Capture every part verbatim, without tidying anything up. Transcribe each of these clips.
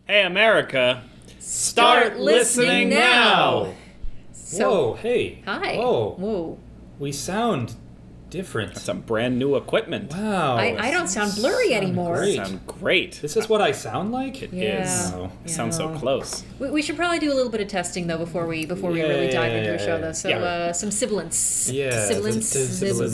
Hey, America, start, Start listening, listening now. now. So, Whoa, hey. hi. Whoa. Whoa. We sound different. Some brand new equipment. Wow. I, I don't sound blurry Sound anymore. great. Sound great. This is what I sound like? It Yeah. is. Wow. It sounds so Yeah. close. We, we should probably do a little bit of testing though before we before we Yeah, really dive yeah, into the yeah, show yeah. though. So Yeah. uh, some sibilance. Yeah. Sibilance. Sibilance.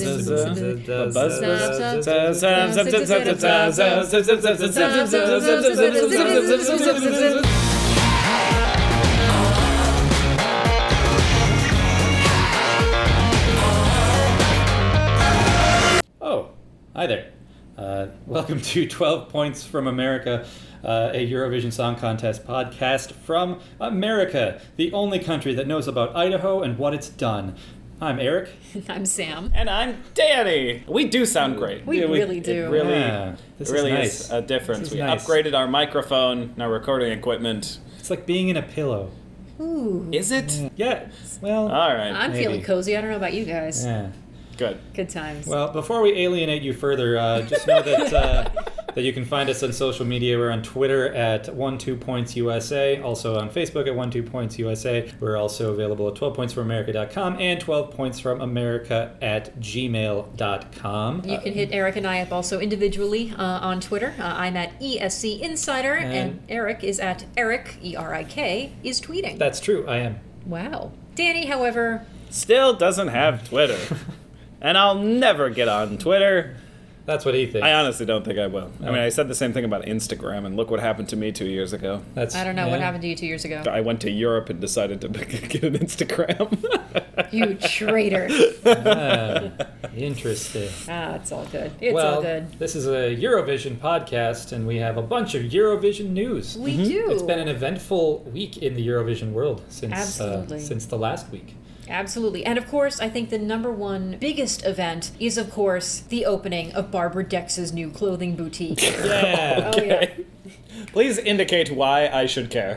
Oh, hi there. Uh, welcome to twelve Points from America, uh, a Eurovision Song Contest podcast from America, the only country that knows about Idaho and what it's done. I'm Eric. I'm Sam. And I'm Danny. We do sound great. We Yeah, really do. It really, Yeah, this it really is is, nice. a difference. This is We nice. upgraded our microphone and our recording equipment. It's like being in a pillow. Ooh. Is it? Yeah, well, All right. I'm Maybe. feeling cozy. I don't know about you guys. yeah. Good. Good times. Well, before we alienate you further, uh, just know that uh, that you can find us on social media. We're on Twitter at twelve points U S A, also on Facebook at twelve points U S A. We're also available at twelve points from america dot com and twelve points from america at gmail dot com. You can hit Eric and I up also individually uh, on Twitter. Uh, I'm at E S C Insider, and, And- Eric is at Eric, E R I K, is tweeting. That's true, I am. Wow. Danny, however, Still doesn't have Twitter. And I'll never get on Twitter. That's what he thinks. I honestly don't think I will. I mean, Oh. I said the same thing about Instagram, and look what happened to me two years ago. That's, I don't know yeah. what happened to you two years ago. I went to Europe and decided to get an Instagram. You traitor. Ah, interesting. Ah, it's all good. It's well, all good. this is a Eurovision podcast, and we have a bunch of Eurovision news. We do. It's been an eventful week in the Eurovision world since Absolutely. uh, since the last week. Absolutely. And of course, I think the number one biggest event is, of course, the opening of Barbara Dex's new clothing boutique. Yeah. Oh, yeah. Please indicate why I should care.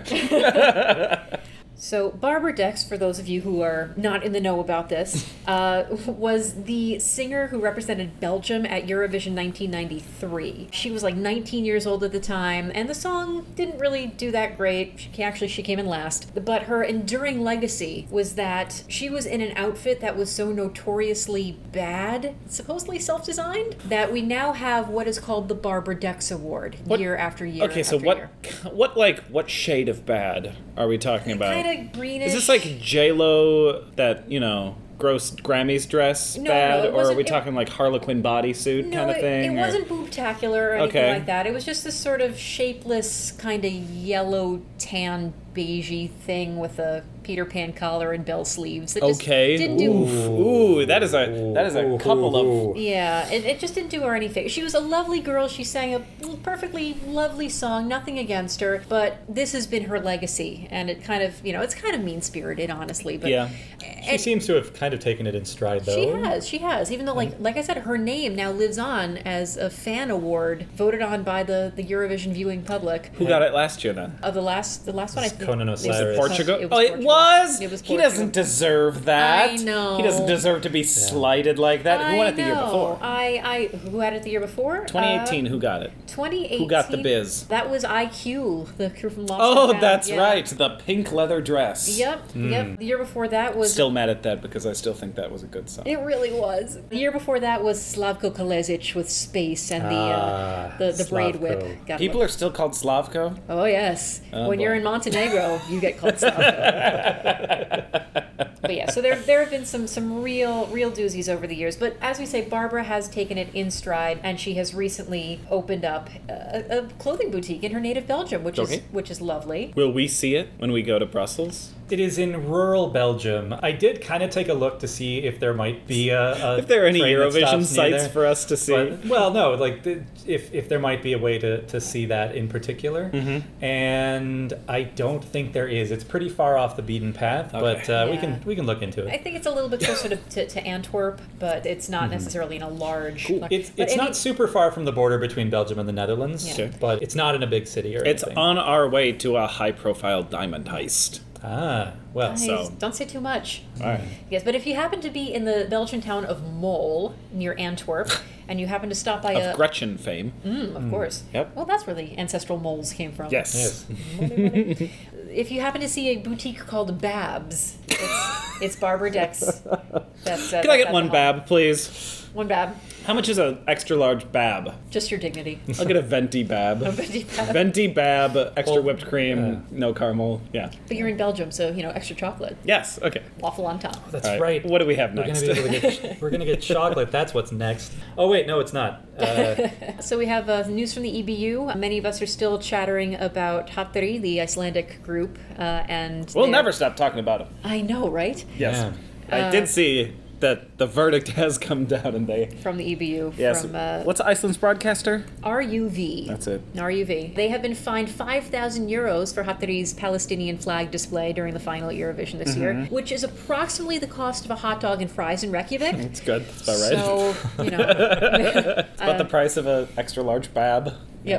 So, Barbara Dex, for those of you who are not in the know about this, uh, was the singer who represented Belgium at Eurovision nineteen ninety-three. She was like nineteen years old at the time, and the song didn't really do that great. She, actually, she came in last. But her enduring legacy was that she was in an outfit that was so notoriously bad, supposedly self-designed, that we now have what is called the Barbara Dex Award, What- year after year. Okay, so after what, year. what like, what shade of bad are we talking about? Kind of greenish. Is this like J Lo, that, you know, gross Grammys dress No, no, bad, it or are wasn't- we it- talking like Harlequin bodysuit No, kind of it, thing? it or- wasn't boobtacular or anything Okay. like that. It was just this sort of shapeless, kind of yellow, tan, beigey thing with a Peter Pan collar and bell sleeves. It just Okay. didn't do. Ooh, Ooh, that is a that is a couple of. Yeah, it, it just didn't do her any favor. She was a lovely girl. She sang a perfectly lovely song, nothing against her. But this has been her legacy, and it kind of, you know, it's kind of mean-spirited, honestly. But Yeah. She and seems to have kind of taken it in stride, though. she has, she has. Even though, like, like I said, her name now lives on as a fan award voted on by the, the Eurovision viewing public. Who got it last year then? Of the last, the last one, I It's think. Conan it was Osiris. Portugal? It was oh, it Portugal. was. It was He Portugal. doesn't deserve that. I know. He doesn't deserve to be slighted like that. Who won I it the year know. before? I, I, who had it the year before? twenty eighteen. Uh, who got it? twenty eighteen. Who got the biz? That was I Q, the crew from Lost Oh, and Found. that's Yeah. right. The pink leather dress. Yep, yep. The year before that was. Still mad at that because I still think that was a good song. It really was. The year before that was Slavko Kalezic with Space and the Ah, uh, the, the braid Slavko. whip. Got People are still called Slavko. Oh yes. Oh, when boy. you're in Montenegro, you get called Slavko. But yeah, so there there have been some some real real doozies over the years. But as we say, Barbara has taken it in stride, and she has recently opened up a, a clothing boutique in her native Belgium, which Okay. is which is lovely. Will we see it when we go to Brussels? It is in rural Belgium. I did kind of take a look to see if there might be a, a If there are any train that Eurovision stops near sites there. for us to see. But, well, no, like the, if if there might be a way to, to see that in particular, Mm-hmm. and I don't think there is. It's pretty far off the beaten path, but uh, we Yeah. can we can look into I it. think it's a little bit closer to, to, to Antwerp, but it's not necessarily in a large. Cool. like- It's but it's any- not super far from the border between Belgium and the Netherlands, Yeah. Okay. but it's not in a big city or It's anything. on our way to a high-profile diamond heist. Ah, well, Hey, so- don't say too much. All right. Yes, but if you happen to be in the Belgian town of Mol, near Antwerp, and you happen to stop by Of a... Gretchen fame. Mm, of course. Yep. Well, that's where the ancestral moles came from. Yes. Yes. Money, money. If you happen to see a boutique called Babs, it's, it's Barbara Dex. That's, uh, Can I that's get one at the home. Bab, please? One Bab. How much is an extra large Bab? Just your dignity. I'll get a venti Bab. A venti Bab. Venti Bab, extra Well, whipped cream, yeah. no caramel. Yeah. But you're in Belgium, so, you know, extra chocolate. Yes. Okay. Waffle on top. That's All right. What do we have We're next? gonna be able to get we're gonna get chocolate. That's what's next. Oh wait, no, it's not. Uh, So we have uh, news from the E B U. Many of us are still chattering about Hatteri, the Icelandic group, uh, and We'll their- never stop talking about him. I know, right? Yes. I Uh, did see that the verdict has come down, and they. From the E B U. Yes. From uh, What's Iceland's broadcaster? R U V. That's it. R U V. They have been fined five thousand euros for Hatteri's Palestinian flag display during the final at Eurovision this year, Mm-hmm. which is approximately the cost of a hot dog and fries in Reykjavik. It's good. That's about right. So, you know. It's about the price of an extra large Bab. Yep.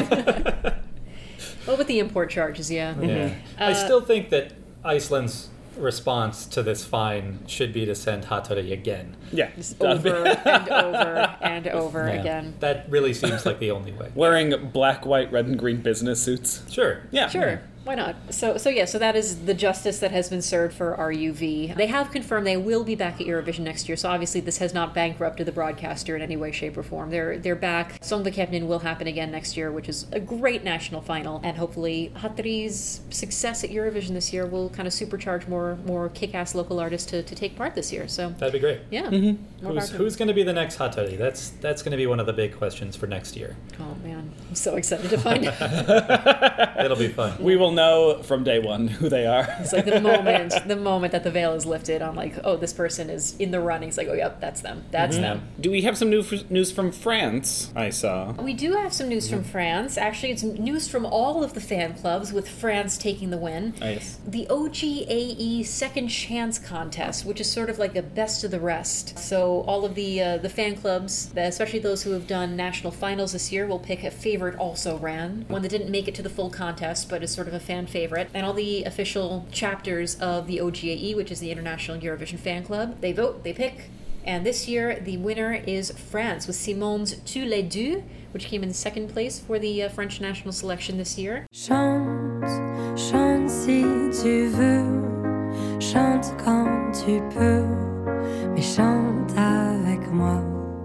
Well, with the import charges, yeah. yeah. I Uh, still think that Iceland's response to this fine should be to send Hatteri again. Yeah. Over and over and over Yeah. again. That really seems like the only way. Wearing black, white, red, and green business suits. Sure. Yeah. Sure. Why not? So, so yeah, so that is the justice that has been served for R U V. They have confirmed they will be back at Eurovision next year, so obviously this has not bankrupted the broadcaster in any way, shape, or form. They're they're back. Songvakeppnin will happen again next year, which is a great national final, and hopefully Hatteri's success at Eurovision this year will kind of supercharge more more kick-ass local artists to, to take part this year. So, That'd be great. yeah. More Who's power to them. who's going to be the next Hatteri? That's that's going to be one of the big questions for next year. Oh, man. I'm so excited to find out. It'll be fun. We will know from day one who they are. It's like the moment, the moment that the veil is lifted on, like, oh, this person is in the running. It's like, oh, yep, that's them. That's Mhm. them. Do we have some new news from France? I saw. We do have some news from France. Actually, it's news from all of the fan clubs, with France taking the win. Nice. The O G A E Second Chance Contest, which is sort of like a best of the rest. So all of the uh, the fan clubs, especially those who have done national finals this year, will pick a favorite also ran, one that didn't make it to the full contest, but is sort of a fan favorite. And all the official chapters of the O G A E, which is the International Eurovision Fan Club, they vote, they pick. And this year, the winner is France, with Simone's Tu les deux, which came in second place for the uh, French national selection this year. Chante, chante si tu veux, chante quand tu peux, mais chante avec moi.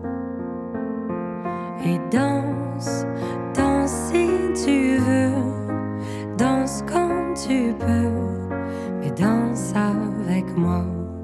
Et danse, danse si tu veux, danse quand tu peux, mais danse avec moi.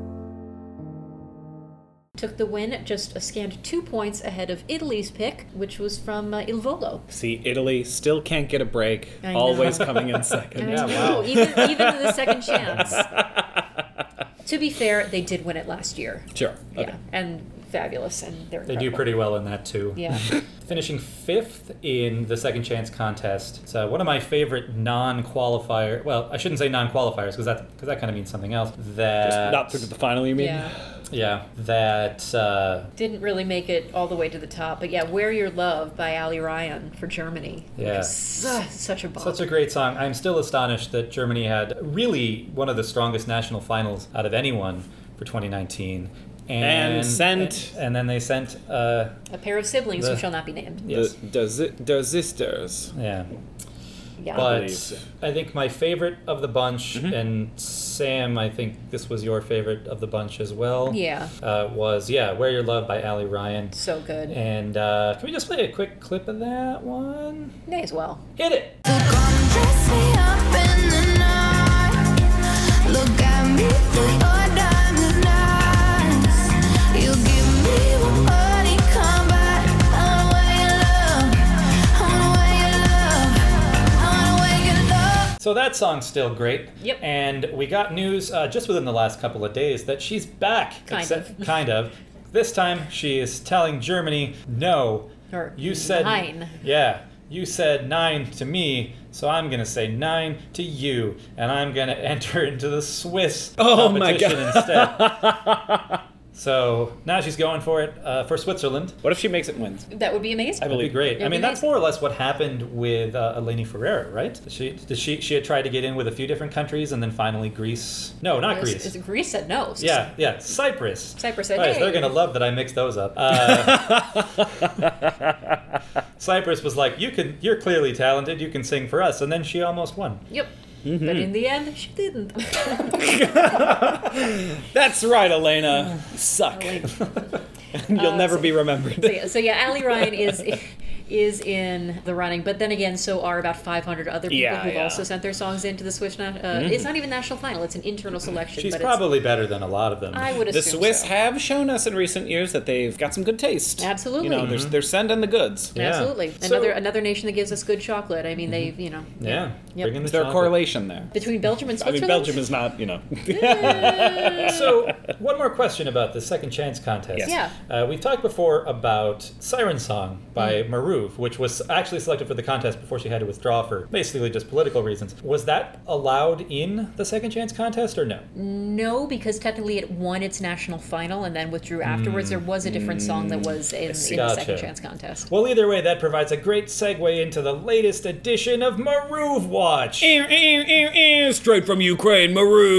Took the win, just a scant two points ahead of Italy's pick, which was from uh, Il Volo. See, Italy still can't get a break. I know. Always coming in second. Yeah, I know, wow. even, even in the second chance. To be fair, they did win it last year. Sure. Okay. Yeah, and fabulous, and they're They incredible. do pretty well in that too. Yeah. Finishing fifth in the Second Chance contest. It's uh, one of my favorite non-qualifier. Well, I shouldn't say non-qualifiers because that because that kind of means something else. That Just not through to the final, you mean? Yeah. yeah, that uh, Didn't really make it all the way to the top, but yeah, Wear Your Love by Ali Ryan for Germany. Yeah. Su- such a bop. such a great song. I'm still astonished that Germany had really one of the strongest national finals out of anyone for twenty nineteen. And, And sent- and, then they sent uh, A pair of siblings The- who shall not be named. yes, The, the, the sisters. yeah. Yeah. But believe. I think my favorite of the bunch, Mhm. and Sam, I think this was your favorite of the bunch as well. Yeah. Uh, was yeah, "Wear Your Love" by Ali Ryan. So good. And uh, can we just play a quick clip of that one? May as well. Hit it. So come dress me up in the night. Look at me through your diamond eyes. You give me what money come by. I wanna wear your love. I wanna wear your love. I wanna wear your love. So that song's still great. Yep. And we got news uh, just within the last couple of days that she's back. Kind Except- of. Kind of. This time she is telling Germany, no. Or You said nine. Yeah. You said nine to me, so I'm gonna say nine to you, and I'm gonna enter into the Swiss Oh my competition God. instead. So now she's going for it uh, for Switzerland. What if she makes it and wins? That would be amazing. I That'd be believe. great. It'd I mean, be that's amazing. more or less what happened with uh, Eleni Ferreira, right? She, did she she had tried to get in with a few different countries, and then finally Greece. No, not Is- Greece. is- Greece said no. Yeah, yeah, Cyprus. Cyprus said, Right, hey. they're gonna love that I mixed those up. Uh, Cyprus was like, "You can, you're clearly talented. You can sing for us," and then she almost won. Yep. But in the end, she didn't. That's right, Elena. You suck. You'll Uh, never so- be remembered. So yeah, so yeah, Ali Ryan is is in the running, but then again, so are about five hundred other people Yeah, who've yeah. also sent their songs into the Swiss. Na- uh, It's not even national final; it's an internal selection. She's but probably better than a lot of them. it's, I would The assume Swiss so. have shown us in recent years that they've got some good taste. Absolutely. You know, they're, they're sending the goods. Yeah. Absolutely, So- another another nation that gives us good chocolate. I mean, they've you know. yeah, Yep. bring in the Is there a chocolate. correlation there? Between Belgium and I mean, Switzerland. Belgium is not, you know. So, one more question about the Second Chance contest. Yes. Yeah. Uh, we've talked before about Siren Song by Marouv, which was actually selected for the contest before she had to withdraw for basically just political reasons. Was that allowed in the Second Chance contest or no? No, because technically it won its national final and then withdrew afterwards. There was a different song that was in, in the Hmm. Gotcha. Second Chance contest. Well, either way, that provides a great segue into the latest edition of Marouv Watch. Straight from Ukraine,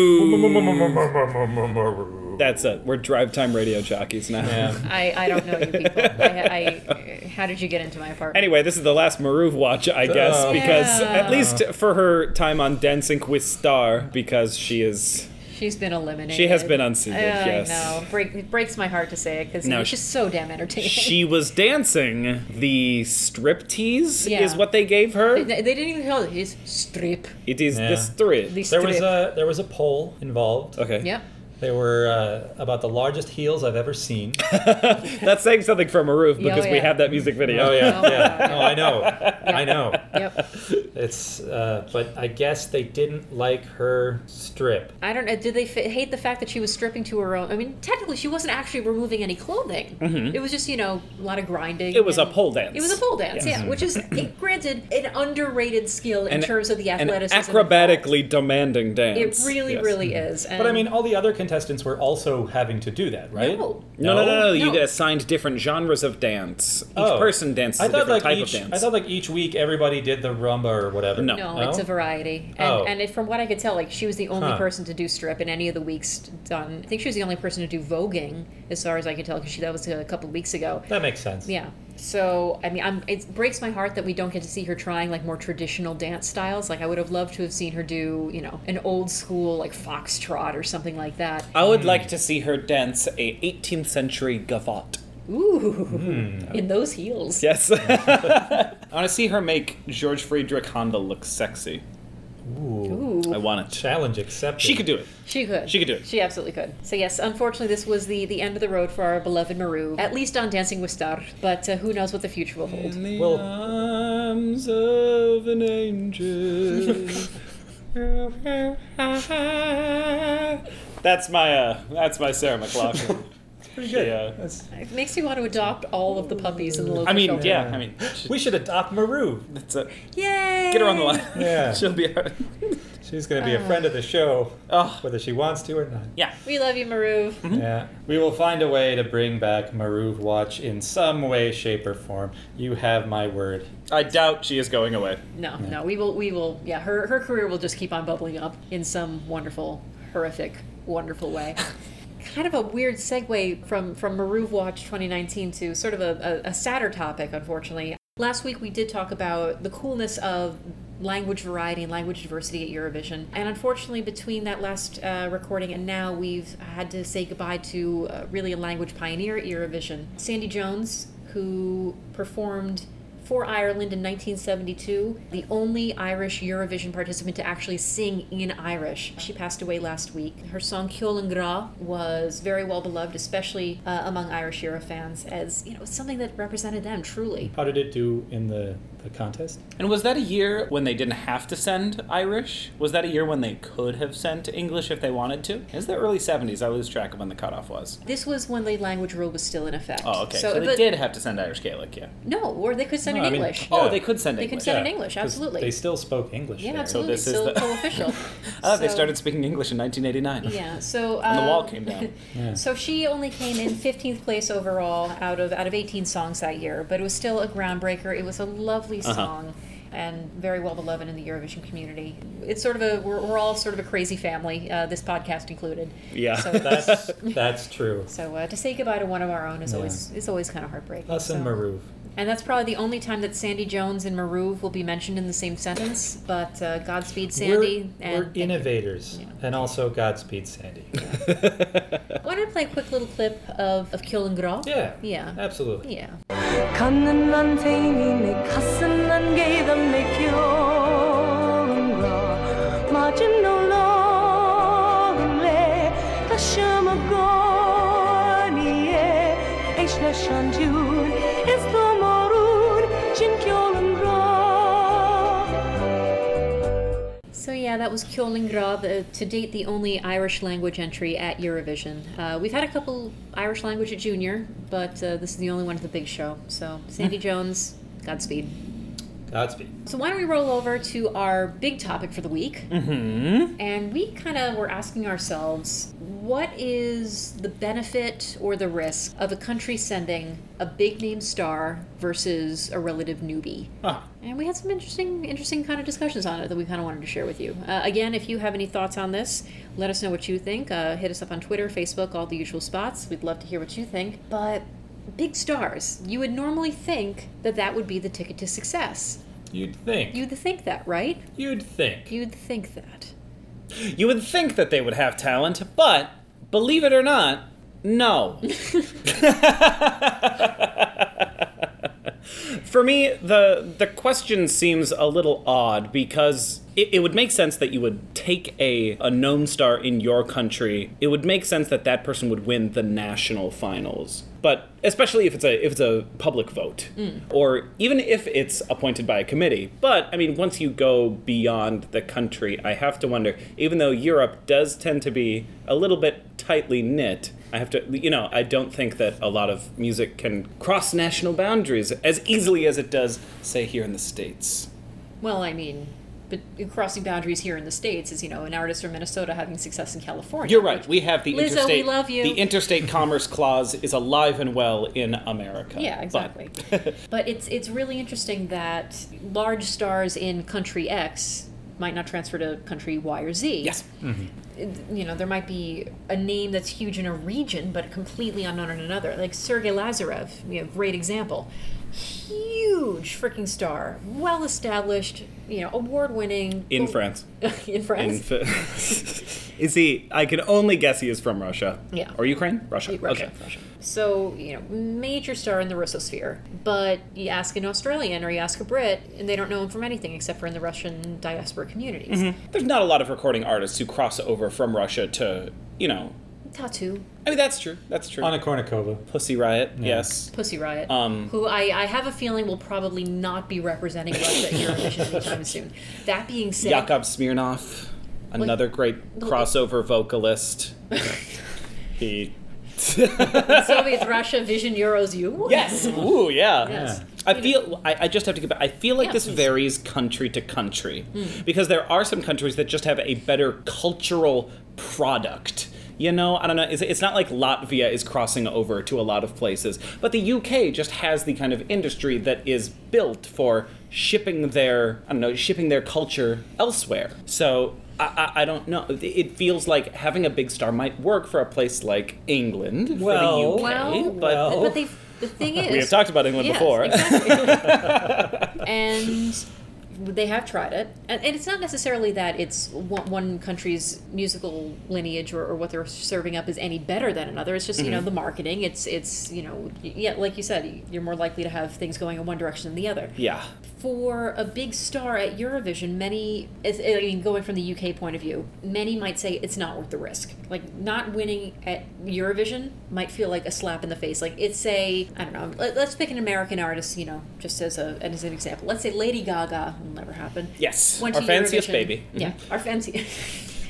Maru. That's it. We're drive time radio jockeys now. Yeah. I, I don't know you people. I, I, how did you get into my apartment? Anyway, this is the last Marouv watch, I guess, Oh. because Yeah. at least for her time on Dancing with Star, because she is. She's been eliminated. She has been unseated, I yes. know. Break, it breaks my heart to say it because No, it's just so damn entertaining. She was dancing. The striptease Yeah. is what they gave her. They, they didn't even call it. It's strip. It is Yeah. the strip. The There was strip. a there was a poll involved. Okay. Yep. They were uh, about the largest heels I've ever seen. That's saying something for Marouv Yeah, because oh, we yeah. have that music video. Oh yeah, Oh, yeah. yeah. No, I know, I know. Yep. It's uh, but I guess they didn't like her strip. I don't know. Did they f- hate the fact that she was stripping to her own? I mean, technically, she wasn't actually removing any clothing. It was just, you know, a lot of grinding. It was a and- pole dance. It was a pole dance, Yes. yeah, which is, it, granted, an underrated skill in An- terms of the An athleticism. acrobatically demanding It dance. really, Yes. really is. But I and- mean, all the other contestants were also having to do that, right? No. No, no, no, no. You No. get assigned different genres of dance. Each Oh. person dances I a thought different like type each. of dance. I thought like each week everybody did the rumba or whatever. No. No, it's a variety. And, Oh. and it, from what I could tell, like she was the only Huh. person to do strip in any of the weeks done. I think she was the only person to do voguing, as far as I could tell, because that was a couple of weeks ago. That makes sense. Yeah. So I mean, I'm, it breaks my heart that we don't get to see her trying like more traditional dance styles. Like I would have loved to have seen her do, you know, an old school like foxtrot or something like that. I would like to see her dance a eighteenth century gavotte. Ooh, Hmm. in those heels. Yes. I want to see her make George Friedrich Handel look sexy. Ooh. Ooh. I want it. Challenge accepted. She could do it. She could. She could do it. She absolutely could. So yes, unfortunately, this was the the end of the road for our beloved Maru, at least on Dancing with Star. But uh, who knows what the future will hold? the Well- arms of an angel. that's my uh, that's my Sarah McLachlan. Pretty good. Yeah. That's- It makes me want to adopt all of the puppies in the local I mean, shelter. yeah. I mean, We should adopt Maru. that's a, Yay! get her on the line. Yeah. She'll be. She's going to be a friend of the show, Oh, whether she wants to or not. yeah. We love you, Maru. Yeah. We will find a way to bring back Marouv Watch in some way, shape, or form. You have my word. I doubt she is going away. No, no, we will, we will. Yeah, her her career will just keep on bubbling up in some wonderful, horrific, wonderful way. Kind of a weird segue from from Marouv Watch twenty nineteen to sort of a, a, a sadder topic, unfortunately. Last week we did talk about the coolness of language variety and language diversity at Eurovision. And unfortunately, between that last uh, recording and now, we've had to say goodbye to uh, really a language pioneer at Eurovision. Sandy Jones, who performed for Ireland in nineteen seventy-two, the only Irish Eurovision participant to actually sing in Irish. She passed away last week. Her song Ceolan Gra was very well beloved, especially uh, among Irish Euro fans, as you know, something that represented them truly. How did it do in the, the contest? And was that a year when they didn't have to send Irish? Was that a year when they could have sent English if they wanted to? Is the early seventies? I lose track of when the cutoff was. This was when the language rule was still in effect. Oh, okay. So, they but- did have to send Irish Gaelic, yeah. No, or they could send send No, in I mean, English. Oh, Yeah. they could send They can English. send in Yeah, English, 'cause absolutely. They still spoke English Yeah, there. absolutely. this is Still, the- still official. Oh, they So- started speaking English in nineteen eighty-nine. Yeah. So And the uh, wall came down. Yeah. So she only came in fifteenth place overall out of out of eighteen songs that year, but it was still a groundbreaker. It was a lovely Uh-huh. song. And very well beloved in the Eurovision community. It's sort of a we're, we're all sort of a crazy family, uh, this podcast included. Yeah. So, That's that's true. so uh, to say goodbye to one of our own is Yeah. always is always kind of heartbreaking. Us so. and Marouf. And that's probably the only time that Sandy Jones and Marouf will be mentioned in the same sentence. But uh, Godspeed, Sandy. We're, and we're thank you. innovators, Yeah. and also Godspeed, Sandy. Why don't I play a quick little clip of of Kjolengro? Yeah. Yeah. Absolutely. Yeah. 걷는 난 태인이 내 가슴 안개다 맥혀온가 마진 놀러래 다시 먹거니에 에이시나 샨준 에스토 모룬 진겨운가. So yeah, that was Kjolengro, the, to date the only Irish language entry at Eurovision. Uh, we've had a couple Irish language at Junior, but uh, this is the only one at the big show. So Sandy Jones, Godspeed. Godspeed. So why don't we roll over to our big topic for the week? Mm-hmm. And we kind of were asking ourselves, what is the benefit or the risk of a country sending a big name star versus a relative newbie? Ah. And we had some interesting, interesting kind of discussions on it that we kind of wanted to share with you. Uh, again, if you have any thoughts on this, let us know what you think. Uh, hit us up on Twitter, Facebook, all the usual spots. We'd love to hear what you think. But big stars, you would normally think that that would be the ticket to success. You'd think. You'd think that, right? You'd think. You'd think that. You would think that they would have talent, but believe it or not, no. For me, the the question seems a little odd because it, it would make sense that you would take a, a known star in your country. It would make sense that that person would win the national finals. But especially if it's a if it's a public vote, or even if it's appointed by a committee. But I mean, once you go beyond the country, I have to wonder. Even though Europe does tend to be a little bit tightly knit, I have to, you know, I don't think that a lot of music can cross national boundaries as easily as it does, say, here in the States. Well, I mean, but crossing boundaries here in the States is, you know, an artist from Minnesota having success in California. You're right. We have the Lizzo, interstate. we love you. The interstate commerce clause is alive and well in America. Yeah, But- exactly. But it's it's really interesting that large stars in country X might not transfer to country Y or Z. Yes. You know, there might be a name that's huge in a region, but completely unknown in another. Like Sergei Lazarev, you know, great example. Huge freaking star, well established, you know, award winning. In France. in In France. fa- is he? I can only guess he is from Russia. Yeah. Or Ukraine? Russia. Russia, Okay. Russia. So, you know, major star in the Russosphere. But you ask an Australian or you ask a Brit, and they don't know him from anything except for in the Russian diaspora communities. There's not a lot of recording artists who cross over from Russia to, you know. Tattoo, I mean, that's true. That's true. Anna Kournikova. Pussy Riot. Yeah. Yes. Pussy Riot, Um, who I, I have a feeling will probably not be representing Russia at Eurovision anytime soon. That being said, Yakov Smirnov, another great crossover vocalist. he. Soviet Russia Vision Euros U. Yes. Ooh, yeah. Yes. I feel. I, I just have to get back. I feel like Yeah, this please. varies country to country because there are some countries that just have a better cultural product. You know, I don't know. It's, it's not like Latvia is crossing over to a lot of places, but the U K just has the kind of industry that is built for shipping their, I don't know, shipping their culture elsewhere. So I, I, I don't know. It feels like having a big star might work for a place like England Well, for the U K, well, but well. But they, the thing is, we have talked about England Yes, before. exactly. And they have tried it, and, and it's not necessarily that it's one, one country's musical lineage or, or what they're serving up is any better than another. It's just you know the marketing. It's it's you know yeah, like you said, you're more likely to have things going in one direction than the other. Yeah. For a big star at Eurovision, many, is- I mean, going from the U K point of view, many might say it's not worth the risk. Like, not winning at Eurovision might feel like a slap in the face. Like, it's a, I don't know, let, let's pick an American artist, you know, just as a as an example. Let's say Lady Gaga, will never happen. Yes. Went Our to fanciest Eurovision. baby. Yeah, our fancy.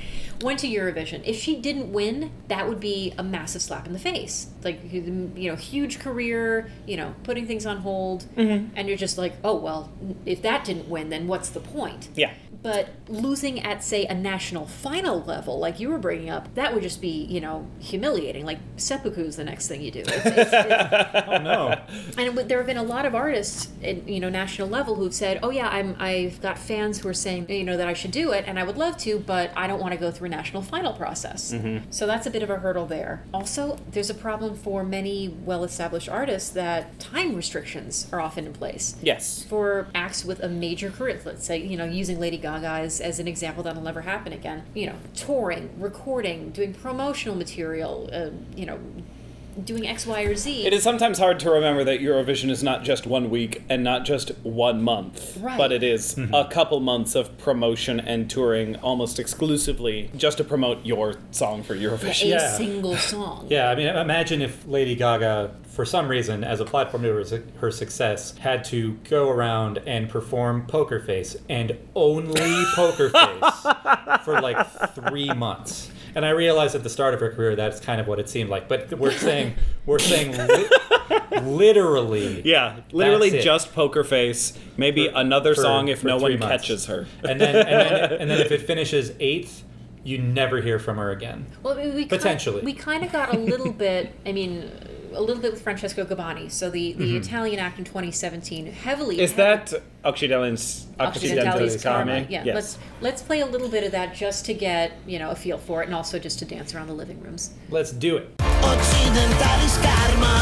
went to Eurovision. If she didn't win, that would be a massive slap in the face. Like, you know, huge career, you know, putting things on hold, mm-hmm. and you're just like, oh, well, if that didn't win, then what's the point? Yeah. But losing at, say, a national final level, like you were bringing up, that would just be, you know, humiliating. Like, seppuku's the next thing you do. It's, it's, it's, Oh, no. and it, there have been a lot of artists at, you know, national level who've said, oh, yeah, I'm, I've got fans who are saying, you know, that I should do it, and I would love to, but I don't want to go through a national final process. Mm-hmm. So that's a bit of a hurdle there. Also, there's a problem for many well-established artists that time restrictions are often in place. Yes. For acts with a major career, let's say, you know, using Lady Gaga as, as an example, that'll never happen again. You know, touring, recording, doing promotional material, uh, you know, doing X, Y, or Z. It is sometimes hard to remember that Eurovision is not just one week and not just one month, Right. but it is a couple months of promotion and touring almost exclusively just to promote your song for a Eurovision. Yeah. single song. Yeah, I mean, imagine if Lady Gaga, for some reason, as a platform to her, her success, had to go around and perform Poker Face, and only Poker Face, for like three months. And I realized at the start of her career that's kind of what it seemed like. But we're saying, we're saying li- literally. Yeah, literally That's it. just Poker Face, maybe For- another for- song if for no three one months. catches her. And then, and then, and then if it finishes eighth, you never hear from her again. Well, we, we Potentially. Kind, we kind of got a little bit, I mean, a little bit with Francesco Gabbani. So the, the Italian act in twenty seventeen heavily... Is that Occidentali's Occidentali's Karma? Yeah, Yes. let's let's play a little bit of that just to get, you know, a feel for it, and also just to dance around the living rooms. Let's do it. Occidentalis karma.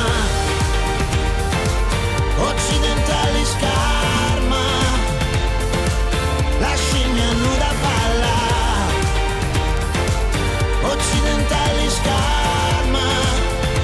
Occidentalis karma. La scimmia nuda balla. Occidentalis karma.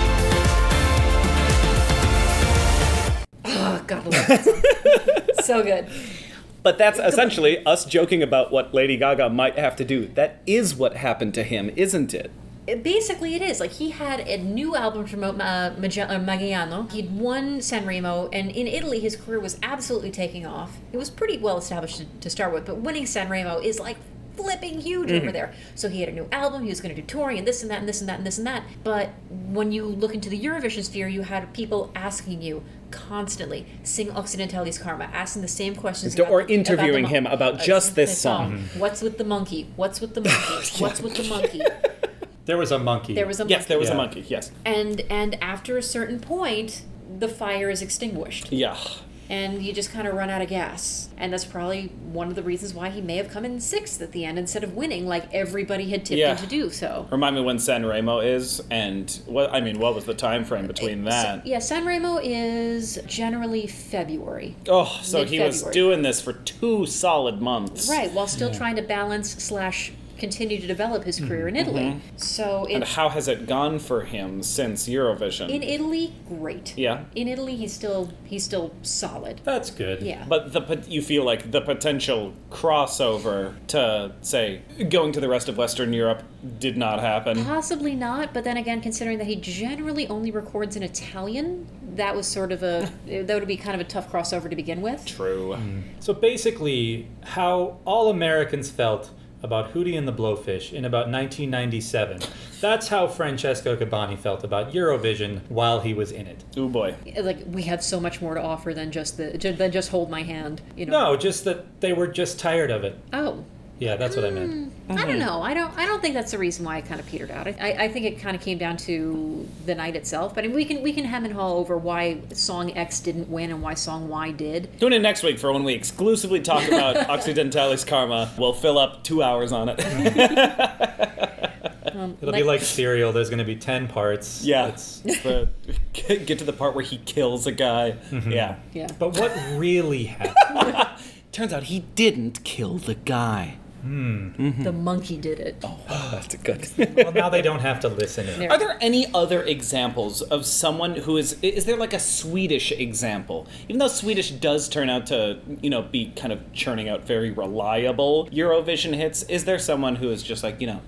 Oh, God, I love that song. So good. But that's essentially us joking about what Lady Gaga might have to do. That is what happened to him, isn't it? It- basically, it is. Like, he had a new album to promote, uh, Maggi- uh, Maggiano. He'd won Sanremo, and in Italy, his career was absolutely taking off. It was pretty well established to, to start with, but winning Sanremo is like flipping huge over there. So he had a new album, he was going to do touring, and this and that, and this and that, and this and that. But when you look into the Eurovision sphere, you had people asking you constantly, sing Occidentali's Karma, asking the same questions. Or about the- about the interviewing mon- him about just this song. What's with the monkey? What's with the monkey? What's with the monkey? There was a monkey. There was a Yes, there was Yeah. a monkey, yes. and and after a certain point, the fire is extinguished, Yeah. and you just kind of run out of gas. And that's probably one of the reasons why he may have come in sixth at the end instead of winning, like everybody had tipped Yeah. him to do so. Remind me when Sanremo is, and what I mean, what was the time frame between that? Yeah, Sanremo is generally February. Oh, so he was mid-February. doing this for two solid months. Right, while still trying to balance slash continue to develop his career in Italy. So And it, how has it gone for him since Eurovision? in Italy, great. Yeah. In Italy, he's still he's still solid. That's good. Yeah. But the pot- you feel like the potential crossover to, say, going to the rest of Western Europe did not happen. Possibly not, but then again, considering that he generally only records in Italian, that was sort of a that would be kind of a tough crossover to begin with. True. So basically, how all Americans felt about Hootie and the Blowfish in about nineteen ninety-seven. That's how Francesco Gabbani felt about Eurovision while he was in it. Oh boy. Like, we have so much more to offer than just the ju- than just hold my hand, you know. No, just that they were just tired of it. Oh, Yeah, that's what I meant. I don't know. I don't. I don't think that's the reason why it kind of petered out. I, I, I think it kind of came down to the night itself. But I mean, we can we can hem and haw over why song X didn't win and why song Y did. Tune in next week for when we exclusively talk about Occidentali's Karma. We'll fill up two hours on it. Um, It'll be like Serial. There's going to be ten parts. Yeah. It's- It's the, get to the part where he kills a guy. Yeah. yeah. but what really happened? Turns out he didn't kill the guy. The monkey did it. Oh, that's good. Well, now they don't have to listen in. There. Are there any other examples of someone who is is there like a Swedish example? Even though Swedish does turn out to, you know, be kind of churning out very reliable Eurovision hits, is there someone who is just like, you know, got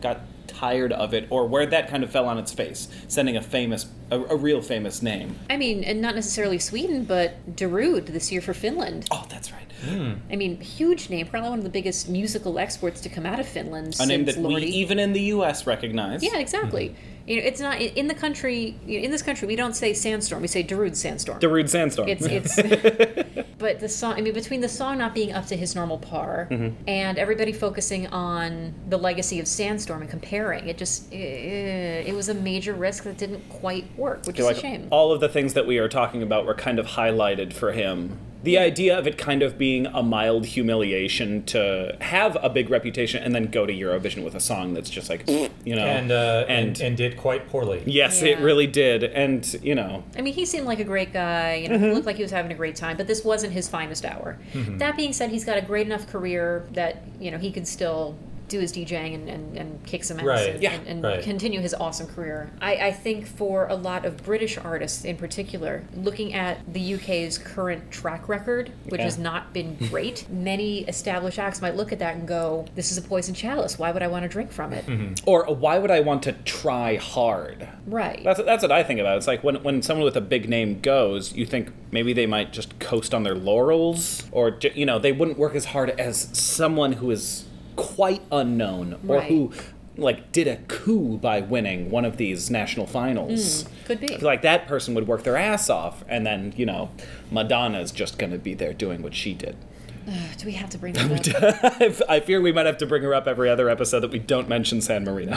tired of it, or where that kind of fell on its face, sending a famous, a, a real famous name. I mean, and not necessarily Sweden, but Darude this year for Finland. Oh, that's right. I mean, huge name, probably one of the biggest musical exports to come out of Finland. A name since that we, Lordi. even in the U S, recognize. Yeah, exactly. You know, it's not in the country. In this country, we don't say sandstorm; we say Darude sandstorm. Darude Sandstorm. It's it's. But the song. I mean, between the song not being up to his normal par Mm-hmm. and everybody focusing on the legacy of Sandstorm and comparing, it just it, it was a major risk that didn't quite work, which I feel is like a shame. all of the things that we are talking about were kind of highlighted for him. The idea of it kind of being a mild humiliation to have a big reputation and then go to Eurovision with a song that's just like, you know, And, uh, and and, and did quite poorly. yes, it Yeah. really did, and you know, I mean, he seemed like a great guy. You know, Mm-hmm. he looked like he was having a great time. But this wasn't his finest hour. That being said, he's got a great enough career that you know he could still do his DJing and, and, and kick some ass Right. and, Yeah. and, and Right. continue his awesome career. I, I think for a lot of British artists in particular, looking at the U K's current track record, which Yeah. has not been great, many established acts might look at that and go, "This is a poison chalice. Why would I want to drink from it?" or why would I want to try hard? Right. That's that's what I think about. It's like when when someone with a big name goes, you think maybe they might just coast on their laurels, or ju- you know, they wouldn't work as hard as someone who is quite unknown, or Right. who like did a coup by winning one of these national finals. Could be. I feel like that person would work their ass off, and then you know, Madonna's just going to be there doing what she did. Do we have to bring that up? I fear we might have to bring her up every other episode that we don't mention San Marino.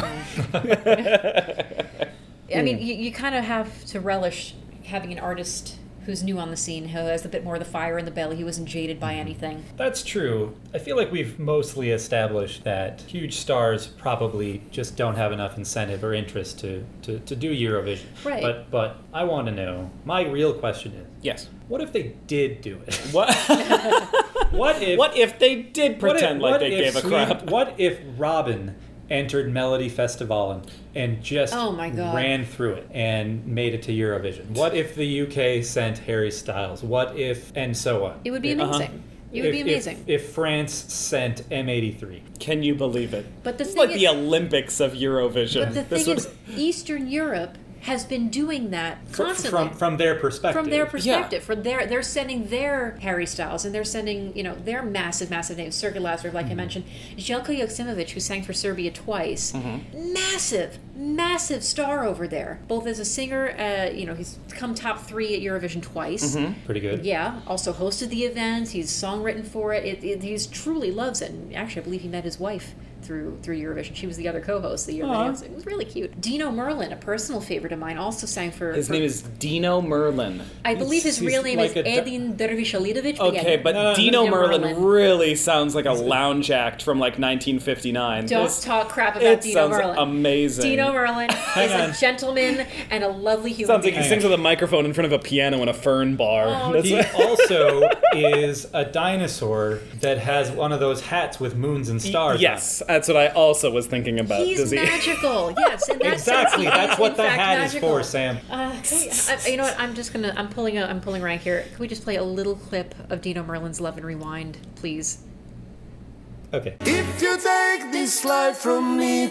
I mean, you, you kind of have to relish having an artist who's new on the scene, who has a bit more of the fire in the belly, who isn't jaded by anything. That's true. I feel like we've mostly established that huge stars probably just don't have enough incentive or interest to, to, to do Eurovision. Right. But but I want to know, my real question is, Yes. what if they did do it? What? What if What if they did what if- pretend like what they if gave a Sweden- crap? What if Robin entered Melody Festivalen and just Oh my God. ran through it and made it to Eurovision? What if the U K sent Harry Styles? What if, and so on? It would be Uh-huh. amazing. It would If- be amazing. If, if France sent M eighty-three. Can you believe it? But the It's thing like is- the Olympics of Eurovision. but the This thing was- is, Eastern Europe has been doing that Fr- constantly. From from their perspective. From their perspective, from their they're sending their Harry Styles and they're sending you know their massive, massive names. Sergei Lazarev, like I mentioned, Jelko Joksimovic, who sang for Serbia twice, massive, massive star over there. Both as a singer, uh, you know, he's come top three at Eurovision twice. Pretty good. Yeah, also hosted the event. He's songwritten for it. It, it. He's truly loves it. And actually, I believe he met his wife through through Eurovision. She was the other co-host the year that he was. It was really cute. Dino Merlin, a personal favorite of mine, also sang for. His for- name is Dino Merlin. I believe his he's real name like is a du- Edin Dervishalidovic. Okay, but no, no, Dino Dino Merlin, Merlin. really sounds like a lounge act from like nineteen fifty-nine. Don't This- talk crap about it Dino sounds Merlin. amazing. Dino Merlin is on. a gentleman and a lovely human Sounds like he being. sings with a microphone in front of a piano in a fern bar. Oh, That's He what- also is a dinosaur that has one of those hats with moons and stars. yes, that's what I also was thinking about. He's Does he- magical. Yes, in on that it. Exactly. sense, he That's is, what in the fact, hat magical. is for, Sam. Uh, can we, I, you know what? I'm just gonna. I'm pulling a. I'm pulling rank here. Can we just play a little clip of Dino Merlin's "Love and Rewind," please? Okay. If you take this life from me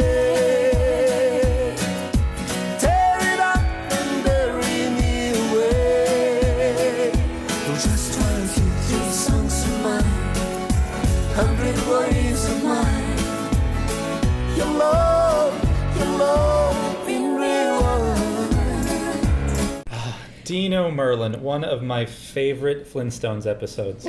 today, tear it up and bury me away. Don't just try and keep three songs of mine, hundred worries of mine. Your love, your love in rewind. Dino Merlin, one of my favorite Flintstones episodes.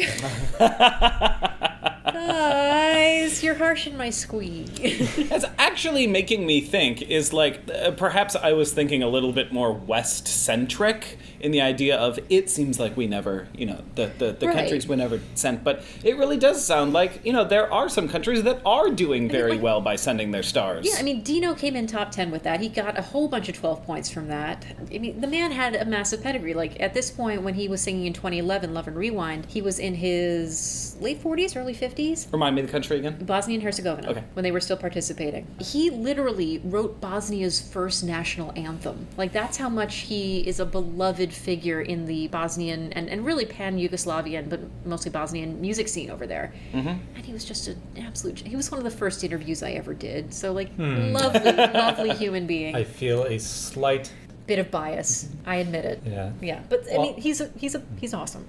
Guys, you're harsh in my squeak. That's actually making me think is like uh, perhaps I was thinking a little bit more West centric in the idea of it seems like we never, you know, the the, the Right. countries we never sent, but it really does sound like, you know, there are some countries that are doing very like- well by sending their stars. Yeah, I mean, Dino came in top ten with that. He got a whole bunch of twelve points from that. I mean, the man had a massive pedigree. Like, at this point, when he was singing in twenty eleven, Love and Rewind, he was in his late forties, early fifties. Remind me of the country again. Bosnia and Herzegovina, Okay. when they were still participating. He literally wrote Bosnia's first national anthem. Like, that's how much he is a beloved figure in the Bosnian and, and really pan-Yugoslavian, but mostly Bosnian music scene over there. Mm-hmm. And he was just an absolute... He was one of the first interviews I ever did. So, like, lovely, lovely human being. I feel a slight. Bit of bias, I admit it. Yeah. Yeah, but I Well- mean, he's a, he's a, he's awesome.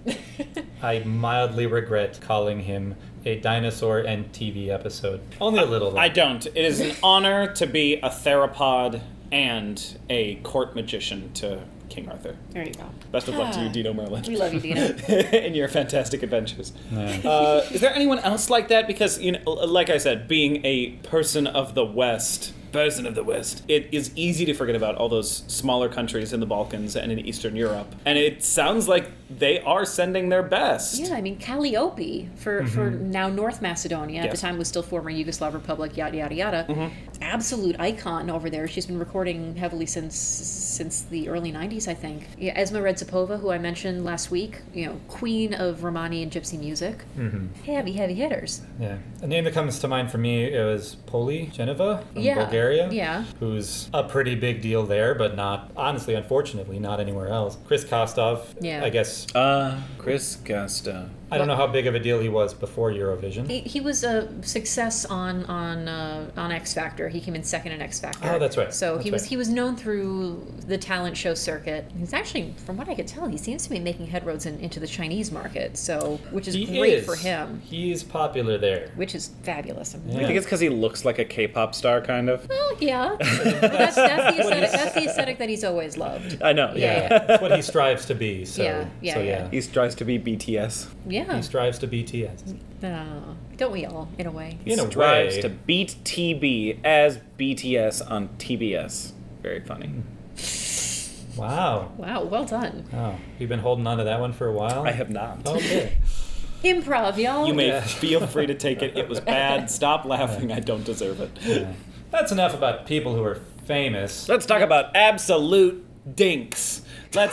I mildly regret calling him a dinosaur and T V episode. Only a little. though. I don't. It is an honor to be a theropod and a court magician to King Arthur. There you go. Best of luck to you, Ah. Dino Merlin. We love you, Dino. in your fantastic adventures. Yeah. Uh, is there anyone else like that? Because, you know, like I said, being a person of the West, person of the West, it is easy to forget about all those smaller countries in the Balkans and in Eastern Europe. And it sounds like they are sending their best. Yeah, I mean, Calliope, for, for now North Macedonia, at Yes. the time was still former Yugoslav Republic, yada, yada, yada. Absolute icon over there. She's been recording heavily since since the early nineties, I think. Yeah, Esma Redzipova, who I mentioned last week, you know, queen of Romani gypsy music. Heavy, heavy hitters. Yeah. A name that comes to mind for me is Poli Geneva from Yeah, Bulgaria. yeah. Who's a pretty big deal there, but not, honestly, unfortunately, not anywhere else. Chris Kostov, Yeah. I guess, Uh, Chris Costa. I don't know how big of a deal he was before Eurovision. He, he was a success on on uh, on X Factor. He came in second in X Factor. Oh, that's right. So That's he was right. he was known through the talent show circuit. He's actually, from what I could tell, he seems to be making headroads in, into the Chinese market. So which is He great is. for him. He's popular there. Which is fabulous. I'm Yeah. I think it's because he looks like a K-pop star, kind of. Well, yeah. But that's, that's, the aesthetic, that's the aesthetic that he's always loved. I know, Yeah, yeah. yeah. That's what he strives to be. So, Yeah, yeah, so yeah. He strives to be B T S. Yeah. He strives to be T S. No, don't we all, in a way? He In a strives way. to beat T B as B T S on T B S. Very funny. Wow. Wow, well done. Oh, you've been holding on to that one for a while? I have not. Okay. Improv, y'all. You may Yeah. feel free to take it. It was bad. Stop laughing. I don't deserve it. Yeah. That's enough about people who are famous. Let's talk about absolute dinks. Let's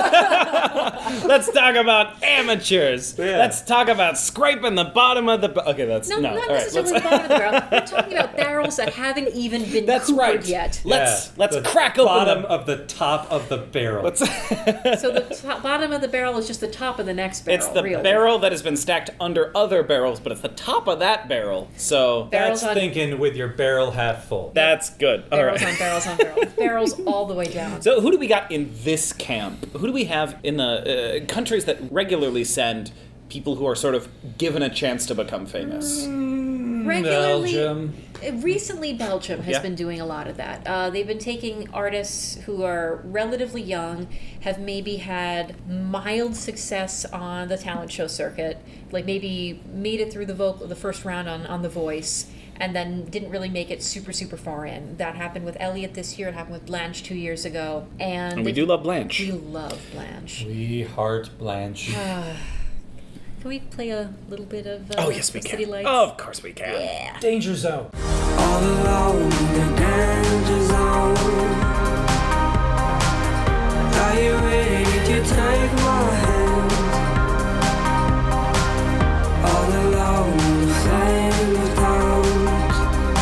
talk, let's talk about amateurs. Yeah. Let's talk about scraping the bottom of the. ba- Okay, that's No, no. not all right, necessarily let's- the bottom of the barrel. We're talking about barrels that haven't even been That's coopered right. yet. Let's Yeah. let's The crack open bottom the. of the top of the barrel. Let's, So the top, bottom of the barrel is just the top of the next barrel. it's the really. barrel that has been stacked under other barrels, but it's the top of that barrel. So Barrels That's on thinking with your barrel half full. that's good. All Barrels right. on barrels on barrels. Barrels all the way down. So who do we got in this camp? Who do we have in the uh, countries that regularly send people who are sort of given a chance to become famous? Regularly, Belgium. uh, recently Belgium has Yeah. been doing a lot of that. Uh, they've been taking artists who are relatively young, have maybe had mild success on the talent show circuit, like maybe made it through the vocal, the first round on, on The Voice, and then didn't really make it super, super far in. That happened with Elliot this year. It happened with Blanche two years ago. And, And we they- do love Blanche. We love Blanche. We heart Blanche. Can we play a little bit of uh, Oh yes, we of can. City Lights? Of course we can. Yeah. Danger Zone. All alone in the danger zone. Are you ready to take my hand? All alone in the flame of towns.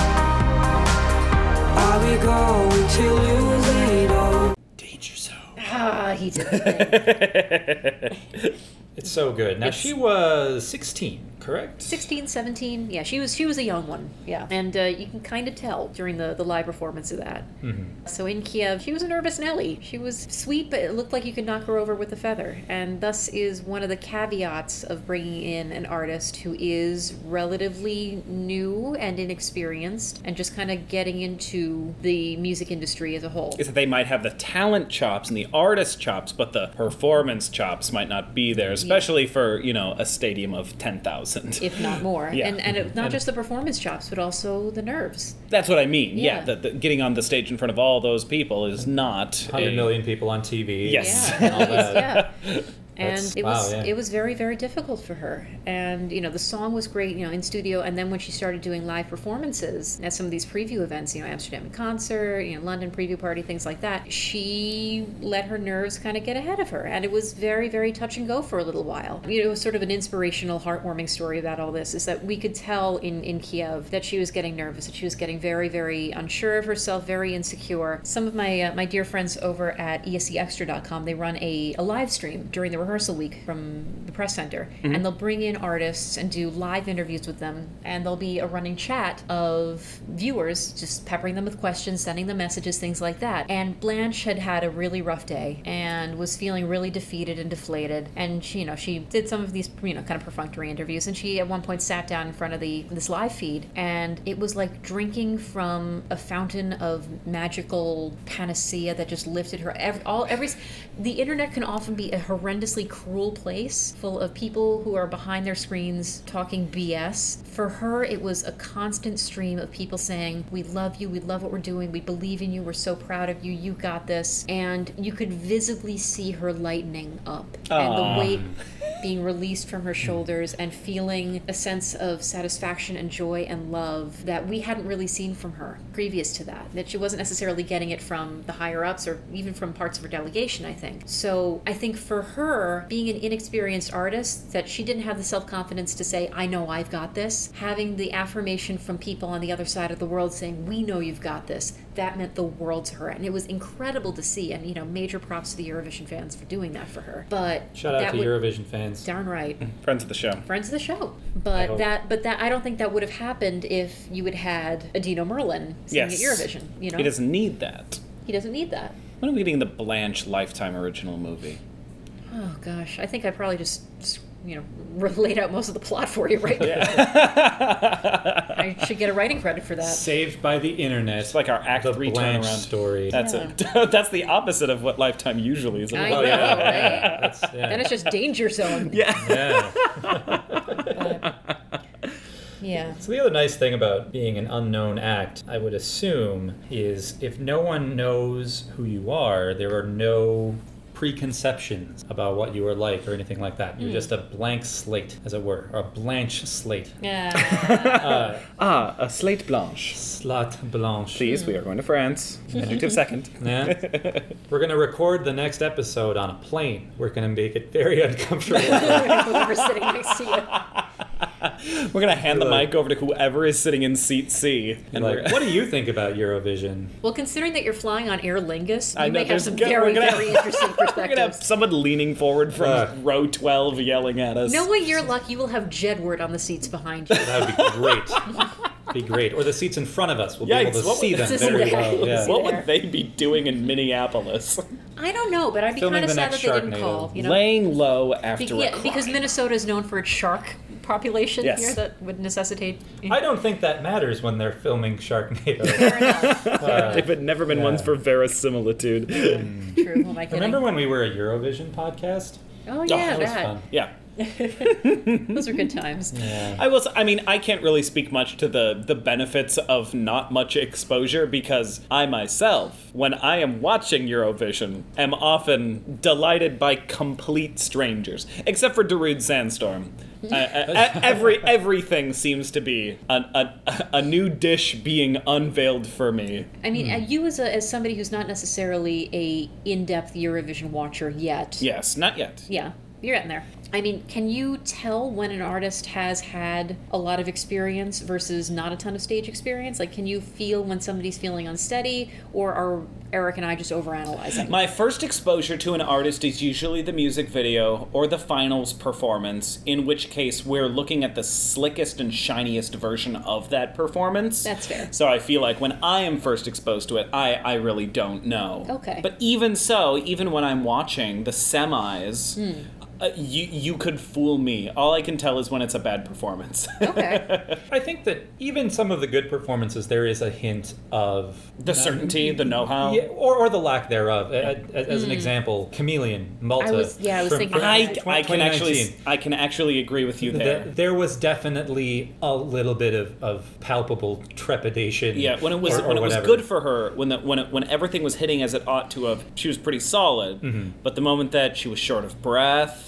Are we going to lose it all? Danger Zone. Ah, he did the thing. It's so good. Now, It's- she was sixteen, correct? sixteen, seventeen, yeah, she was she was a young one, yeah. And uh, you can kind of tell during the, the live performance of that. Mm-hmm. So in Kiev, she was a nervous Nelly. She was sweet, but it looked like you could knock her over with a feather. And thus is one of the caveats of bringing in an artist who is relatively new and inexperienced and just kind of getting into the music industry as a whole. Is that they might have the talent chops and the artist chops, but the performance chops might not be there, especially for, you know, a stadium of ten thousand. If not more. Yeah. And, and it, not just the performance chops, but also the nerves. That's what I mean. Yeah, Yeah. that that getting on the stage in front of all those people is not one hundred a- million people on T V. Yes. Yeah, All that. yeah. and That's- it wow, was yeah. it was very very difficult for her. And you know, the song was great, you know, in studio, and then when she started doing live performances at some of these preview events, you know, Amsterdam in concert, you know, London preview party, things like that, she let her nerves kind of get ahead of her, and it was very very touch and go for a little while. You know, it was sort of an inspirational, heartwarming story about all this. Is that we could tell in in Kiev that she was getting nervous, that she was getting very very unsure of herself, very insecure. Some of my uh, my dear friends over at E S C extra dot com, they run a, a live stream during the rehearsal week from the press center, mm-hmm. and they'll bring in artists and do live interviews with them, and there'll be a running chat of viewers just peppering them with questions, sending them messages, things like that. And Blanche had had a really rough day and was feeling really defeated and deflated, and she, you know, she did some of these, you know, kind of perfunctory interviews, and she at one point sat down in front of the this live feed, and it was like drinking from a fountain of magical panacea that just lifted her. Every, all every the internet can often be a horrendously cruel place full of people who are behind their screens talking B S. For her, it was a constant stream of people saying, "We love you, we love what we're doing, we believe in you, we're so proud of you, you got this." And you could visibly see her lightening up, and the weight being released from her shoulders, and feeling a sense of satisfaction and joy and love that we hadn't really seen from her previous to that. That she wasn't necessarily getting it from the higher ups or even from parts of her delegation, I think. So I think for her, being an inexperienced artist, that she didn't have the self-confidence to say, "I know I've got this." Having the affirmation from people on the other side of the world saying, "We know you've got this," that meant the world to her. And it was incredible to see. And, you know, major props to the Eurovision fans for doing that for her. But Shout out that to would, Eurovision fans. Darn right. Friends of the show. Friends of the show. I But hope. that but that I don't think that would have happened if you had had a Dino Merlin singing Yes. at Eurovision. You know? He doesn't need that. He doesn't need that. When are we getting the Blanche Lifetime original movie? Oh gosh. I think I probably just you know, laid out most of the plot for you right now. I should get a writing credit for that. Saved by the internet. It's like our Act the Three Blanche turnaround story. That's Yeah. it. That's the opposite of what Lifetime usually is. I about. know, right? That's, yeah. Then it's just Danger Zone. Yeah. yeah. Yeah. So the other nice thing about being an unknown act, I would assume, is if no one knows who you are, there are no preconceptions about what you are like or anything like that. You're just a blank slate, as it were, or a blanche slate. Yeah. Uh, Ah, a slate blanche. Slate blanche. Please, we are going to France. Adjective second. Yeah. We're going to record the next episode on a plane. We're going to make it very uncomfortable. Whoever's sitting next to you. We're gonna hand the Like- mic over to whoever is sitting in seat C. And like, what do you think about Eurovision? Well, considering that you're flying on Air Lingus, you I know, may have there's some good- very, we're gonna- very interesting We're gonna have perspectives. someone leaning forward from Uh. row twelve yelling at us. Knowing your luck, you will have Jedward on the seats behind you. That would be great. Be great. Or the seats in front of us. We'll be Yikes, able to what see would- them This is very the- well. Yeah. See What there. would they be doing in Minneapolis? I don't know, but I'd be Filming kind of the sad that next they didn't Sharknado. call. You know, Laying low after Be- a yeah, crime. because Minnesota is known for its shark population Yes. here that would necessitate. I don't think that matters when they're filming Sharknado. Fair enough. Uh, If it never been Yeah. ones for verisimilitude. True. Who am I kidding? remember when we were a Eurovision podcast? Oh yeah, That was that. fun. Yeah. Those were good times. Yeah. I will. s- I mean, I can't really speak much to the the benefits of not much exposure because I myself, when I am watching Eurovision, am often delighted by complete strangers, except for Darude Sandstorm. I, I, every everything seems to be a, a a new dish being unveiled for me. I mean, uh, you as a, as somebody who's not necessarily a in-depth Eurovision watcher yet. Yes, not yet. Yeah, you're getting there. I mean, can you tell when an artist has had a lot of experience versus not a ton of stage experience? Like, can you feel when somebody's feeling unsteady, or are Eric and I just overanalyzing? My first exposure to an artist is usually the music video or the finals performance, in which case we're looking at the slickest and shiniest version of that performance. That's fair. So I feel like when I am first exposed to it, I, I really don't know. Okay. But even so, even when I'm watching the semis, Hmm. uh, you, you could fool me. All I can tell is when it's a bad performance. Okay. I think that even some of the good performances, there is a hint of The certainty, the know-how. Yeah, or, or the lack thereof. A- a- As an example, Chameleon, Malta. Hmm. I was- yeah, I was from- thinking from about I, that. I can actually twenty nineteen. I can actually agree with you Th- there. There was definitely a little bit of, of palpable trepidation. Yeah, when it was or, or when it was whatever. good for her, when the when it, when everything was hitting as it ought to have, she was pretty solid. Mm-hmm. But the moment that she was short of breath,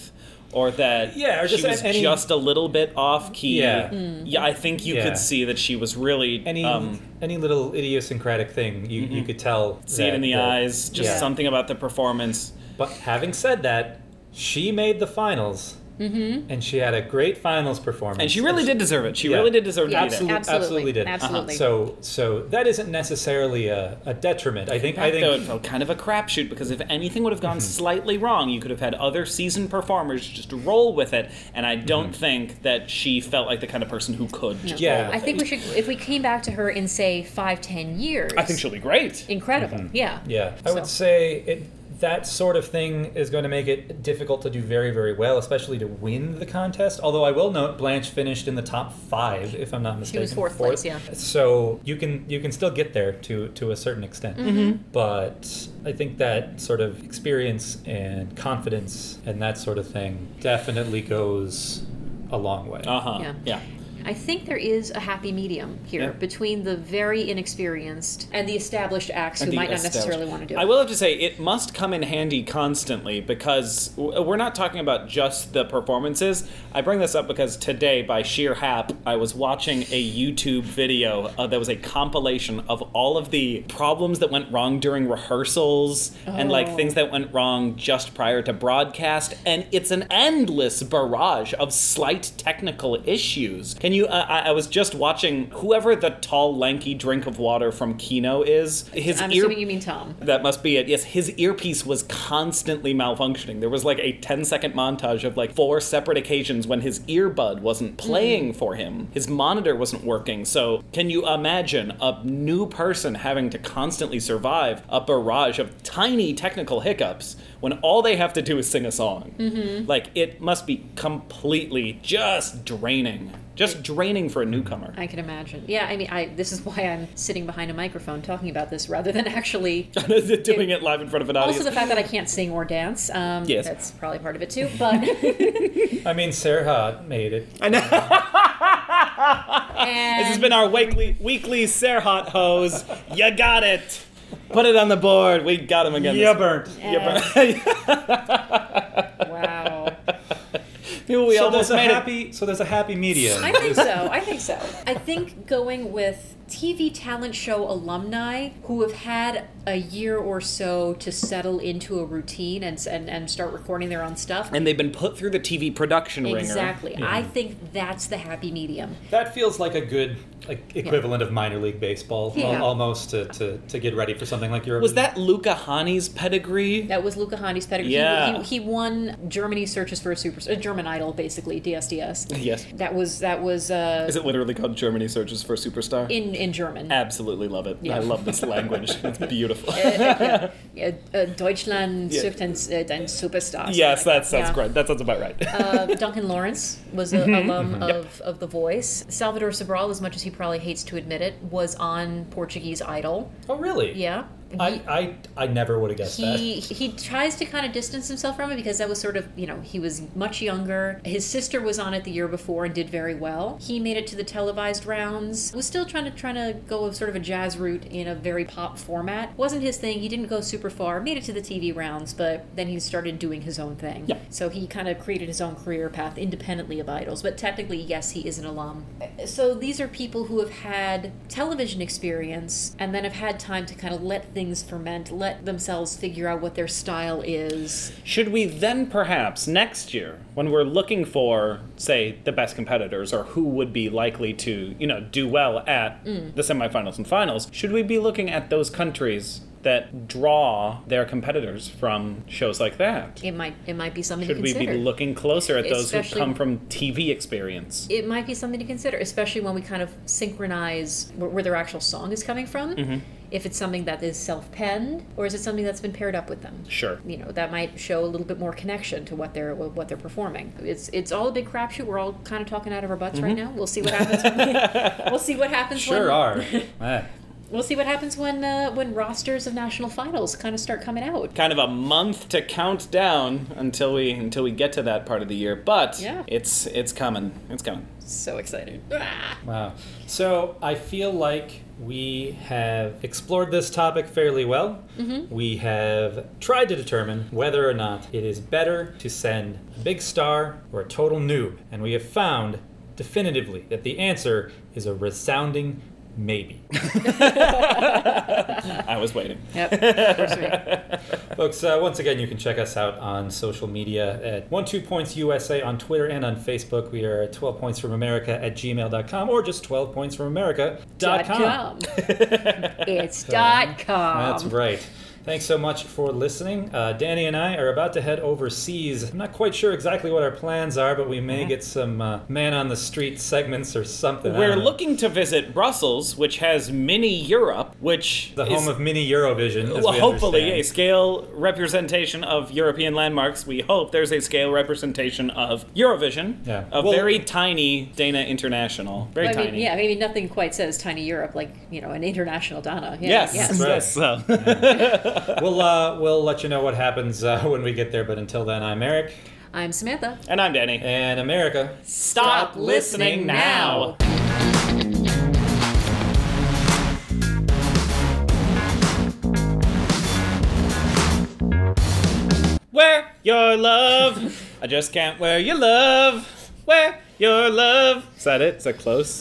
or that Yeah, or she just was any- just a little bit off key. Yeah. Yeah, I think you Yeah. could see that she was really Any um, any little idiosyncratic thing, you, you could tell. see it that- in the that- eyes, just yeah. something about the performance. But having said that, she made the finals, and she had a great finals performance. And she really did deserve it. She Yeah. really did deserve Yeah, to be there. Absolutely, Absolutely. absolutely did. Absolutely. So, so that isn't necessarily a, a detriment. I think. I I think though it think. felt kind of a crapshoot because if anything would have gone slightly wrong, you could have had other seasoned performers just roll with it. And I don't think that she felt like the kind of person who could. Just Yeah. roll I with think it. we should, if we came back to her in, say, five, ten years. I think she'll be great. Incredible. Yeah. Yeah, I would So- say it, that sort of thing is going to make it difficult to do very, very well, especially to win the contest. Although I will note, Blanche finished in the top five, if I'm not mistaken. was fourth place, yeah. So you can you can still get there to to a certain extent. Mm-hmm. But I think that sort of experience and confidence and that sort of thing definitely goes a long way. Uh huh. Yeah. Yeah. I think there is a happy medium here Yeah. between the very inexperienced and the established acts who And the might not established- necessarily want to do it. I will have to say, it must come in handy constantly because w- we're not talking about just the performances. I bring this up because today, by sheer hap, I was watching a YouTube video uh, that was a compilation of all of the problems that went wrong during rehearsals and like Oh. things that went wrong just prior to broadcast, and it's an endless barrage of slight technical issues. Can you? Uh, I, I was just watching whoever the tall, lanky drink of water from Kino is. His I'm ear. assuming you mean Tom. That must be it. Yes, his earpiece was constantly malfunctioning. There was like a ten second montage of like four separate occasions when his earbud wasn't playing for him. His monitor wasn't working. So, can you imagine a new person having to constantly survive a barrage of tiny technical hiccups when all they have to do is sing a song? Mm-hmm. Like, it must be completely just draining. Just draining for a newcomer. I can imagine. Yeah, I mean, I this is why I'm sitting behind a microphone talking about this rather than actually. Doing it live in front of an audience. Also, the fact that I can't sing or dance. Um, Yes. That's probably part of it too. But I mean, Serhat made it. I know. and This has been our weekly weekly Serhat hose. You got it. Put it on the board. We got him again. Yeah, this- burnt. You burnt. wow. we So almost there's a made it. happy. So there's a happy medium. I think so. I think so. I think going with T V talent show alumni who have had a year or so to settle into a routine and and, and start recording their own stuff. And they've been put through the T V production ringer. Exactly. I think that's the happy medium. That feels like a good like equivalent of minor league baseball, Yeah. al- almost to, to, to get ready for something like Eurovision. Was that Luca Hani's pedigree? That was Luca Hani's pedigree. He- Yeah. He, he won Germany Searches for a Super, a German Idol, basically D S D S. Yes. That was that was uh, Is it literally called Germany Searches for a Superstar? in in German. Absolutely love it. Yeah. I love this language. It's beautiful. yeah, yeah, uh, Deutschland Yeah. sucht ein, uh, ein Superstar. something Yes, like that sounds Yeah. great. That sounds about right. Uh, Duncan Lawrence was an alum of, of The Voice. Salvador Sobral, as much as he probably hates to admit it, was on Portuguese Idol. Oh, really? Yeah. I, I, I never would have guessed that. He he tries to kind of distance himself from it because that was sort of, you know, he was much younger. His sister was on it the year before and did very well. He made it to the televised rounds. Was still trying to trying to go a sort of a jazz route in a very pop format. Wasn't his thing. He didn't go super far. Made it to the T V rounds, but then he started doing his own thing. Yeah. So he kind of created his own career path independently of Idols. But technically, yes, he is an alum. So these are people who have had television experience and then have had time to kind of let things ferment, let themselves figure out what their style is. Should we then perhaps next year, when we're looking for, say, the best competitors or who would be likely to, you know, do well at the semifinals and finals, should we be looking at those countries that draw their competitors from shows like that? It might it might be something Should to we consider. be looking closer at those who Especially- come from T V experience? It might be something to consider, especially when we kind of synchronize where, where their actual song is coming from. Mm-hmm. If it's something that is self-penned, or is it something that's been paired up with them? Sure. You know, that might show a little bit more connection to what they're what they're performing. It's it's all a big crapshoot. We're all kind of talking out of our butts right now. We'll see what happens. When we, we'll see what happens. Sure when, are. Eh. We'll see what happens when uh, when rosters of national finals kind of start coming out. Kind of a month to count down until we until we get to that part of the year, but Yeah. it's it's coming. It's coming. So excited. Ah. Wow. So I feel like we have explored this topic fairly well. Mm-hmm. We have tried to determine whether or not it is better to send a big star or a total noob. And we have found definitively that the answer is a resounding maybe. I was waiting. Yep. Of course we are. Folks, uh, once again, you can check us out on social media at one two points U S A on Twitter and on Facebook. We are at twelve points from America at gmail dot com or just twelve points from America dot com. It's dot com. That's right. Thanks so much for listening. Uh, Danny and I are about to head overseas. I'm not quite sure exactly what our plans are, but we may get some uh, man on the street segments or something. I We're don't know. looking to visit Brussels, which has mini Europe, which the is, home of mini Eurovision. As well, we hopefully a understand. scale representation of European landmarks. We hope there's a scale representation of Eurovision. Yeah. A Well- very tiny Dana International. Very I tiny. mean, yeah, maybe nothing quite says tiny Europe like, you know, an international Dana. Yeah, Yes. yes. Right. Yes. So. We'll uh, we'll let you know what happens uh, when we get there. But until then, I'm Eric, I'm Samantha. And I'm Danny. and America. Stop listening now. Wear your love. I just can't wear your love. Wear your love. Is that it? Is that close?